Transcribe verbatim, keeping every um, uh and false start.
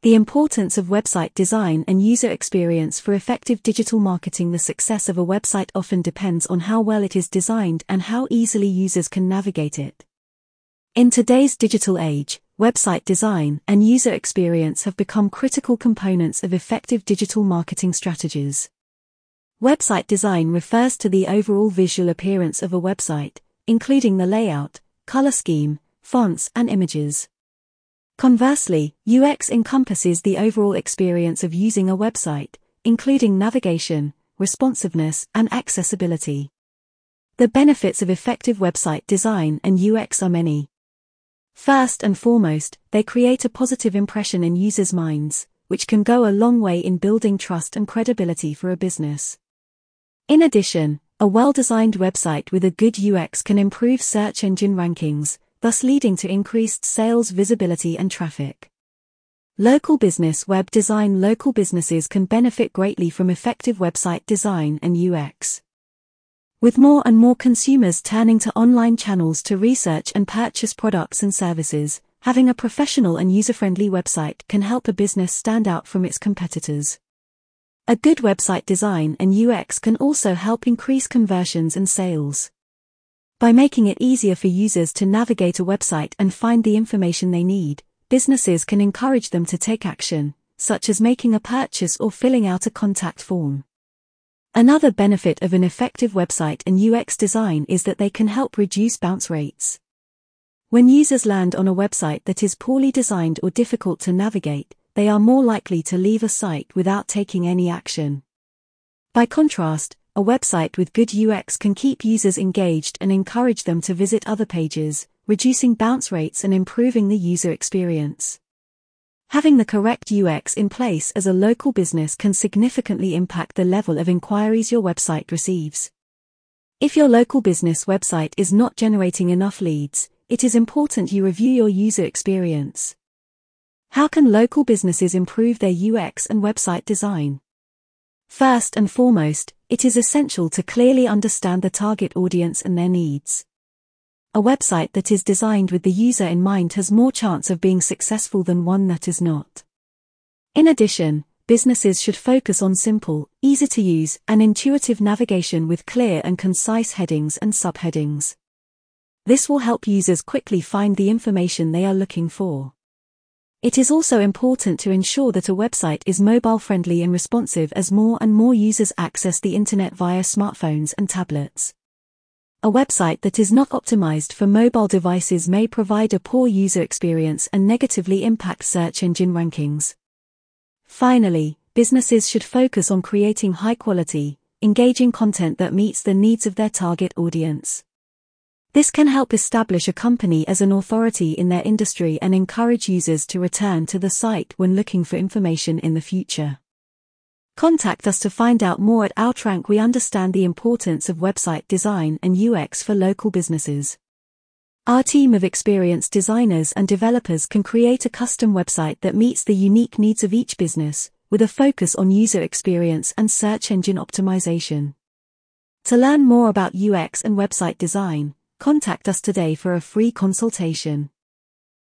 The importance of website design and user experience for effective digital marketing. The success of a website often depends on how well it is designed and how easily users can navigate it. In today's digital age, website design and user experience have become critical components of effective digital marketing strategies. Website design refers to the overall visual appearance of a website, including the layout, color scheme, fonts, and images. Conversely, U X encompasses the overall experience of using a website, including navigation, responsiveness, and accessibility. The benefits of effective website design and U X are many. First and foremost, they create a positive impression in users' minds, which can go a long way in building trust and credibility for a business. In addition, a well-designed website with a good U X can improve search engine rankings, thus leading to increased sales visibility and traffic. Local business web design. Local businesses can benefit greatly from effective website design and U X. With more and more consumers turning to online channels to research and purchase products and services, having a professional and user-friendly website can help a business stand out from its competitors. A good website design and U X can also help increase conversions and sales. By making it easier for users to navigate a website and find the information they need, businesses can encourage them to take action, such as making a purchase or filling out a contact form. Another benefit of an effective website and U X design is that they can help reduce bounce rates. When users land on a website that is poorly designed or difficult to navigate, they are more likely to leave a site without taking any action. By contrast, a website with good U X can keep users engaged and encourage them to visit other pages, reducing bounce rates and improving the user experience. Having the correct U X in place as a local business can significantly impact the level of inquiries your website receives. If your local business website is not generating enough leads, it is important you review your user experience. How can local businesses improve their U X and website design? First and foremost, it is essential to clearly understand the target audience and their needs. A website that is designed with the user in mind has more chance of being successful than one that is not. In addition, businesses should focus on simple, easy-to-use, and intuitive navigation with clear and concise headings and subheadings. This will help users quickly find the information they are looking for. It is also important to ensure that a website is mobile-friendly and responsive as more and more users access the internet via smartphones and tablets. A website that is not optimized for mobile devices may provide a poor user experience and negatively impact search engine rankings. Finally, businesses should focus on creating high-quality, engaging content that meets the needs of their target audience. This can help establish a company as an authority in their industry and encourage users to return to the site when looking for information in the future. Contact us to find out more at Outrank. We understand the importance of website design and U X for local businesses. Our team of experienced designers and developers can create a custom website that meets the unique needs of each business, with a focus on user experience and search engine optimization. To learn more about U X and website design, contact us today for a free consultation.